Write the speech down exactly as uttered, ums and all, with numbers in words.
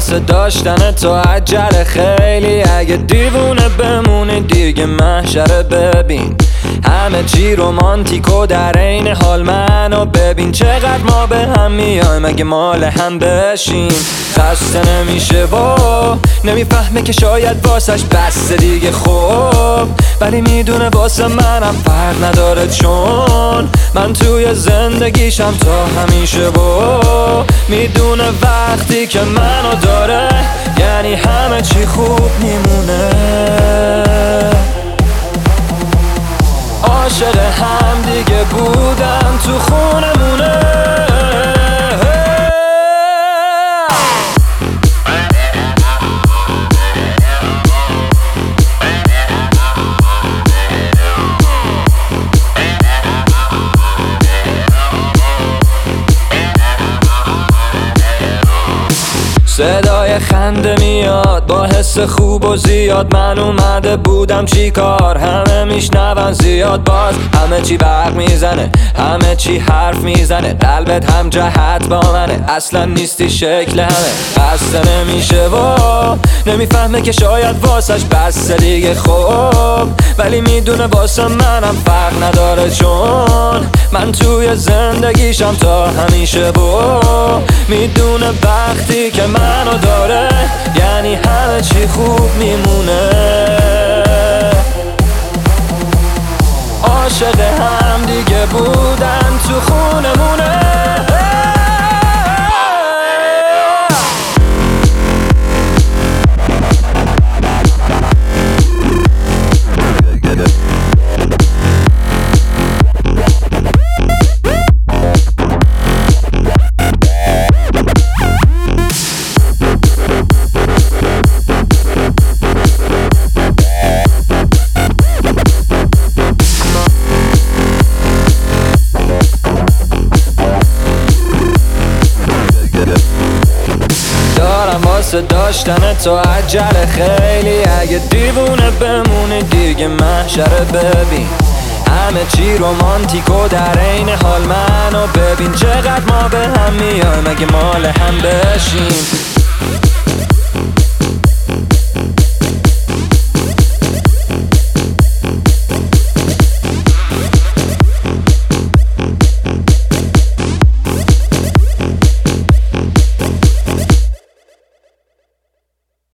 واسه داشتن تو عجله خیلی، اگه دیوونه بمونی دیگه محشره. ببین همه چی رومانتیکو در عین حال منو ببین، چقدر ما به هم میایم اگه مال هم بشیم. خسته نمیشه و نمیفهمه که شاید واسش بس دیگه خوب، ولی میدونه واسه منم فرق نداره، چون من توی زندگیشم تا همیشه و میدونه وقتی که منو داره یعنی همه چی خوب میمونه. عاشق هم دیگه بودم تو خونمونه. صدای خنده میاد با حس خوب و زیاد، من اومده بودم چی کار، همه میشنون زیاد، باز همه چی برق میزنه، همه چی حرف میزنه، قلبت هم جهت با منه، اصلا نیستی شکل همه. خسته نمیشه و نمیفهمه که شاید واسش بس دیگه خوب، ولی میدونه واسه منم فرق نداره، چون من توی زندگیشم تا همیشه و میدونه وقتی که منو داره یعنی همه چی خوب میمونه. عاشق هم دیگه بودن تو خونمونه. واسه داشتن تو عجله خیلی، اگه دیوونه بمونی دیگه محشره. ببین همه چی رومانتیکو در عین حال منو ببین، چقدر ما به هم میایم اگه مال هم بشیم.